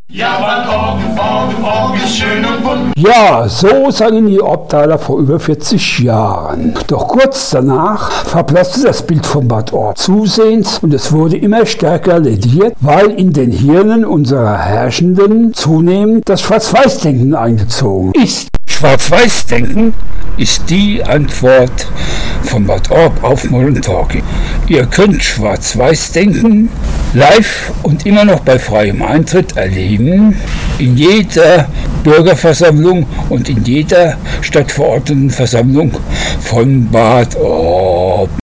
Ja, Bad Orb ist schön und bunt. Ja, so sangen die Orbtaler vor über 40 Jahren. Doch kurz danach verblasste das Bild von Bad Orb zusehends und es wurde immer stärker lädiert, weil in den Hirnen unserer Herrschenden zunehmend das Schwarz-Weiß-Denken eingezogen ist. Schwarz-Weiß-Denken ist die Antwort von Bad Orb auf Modern Talking. Ihr könnt Schwarz-Weiß-Denken live und immer noch bei freiem Eintritt erleben, in jeder Bürgerversammlung und in jeder Stadtverordnetenversammlung von Bad Orb.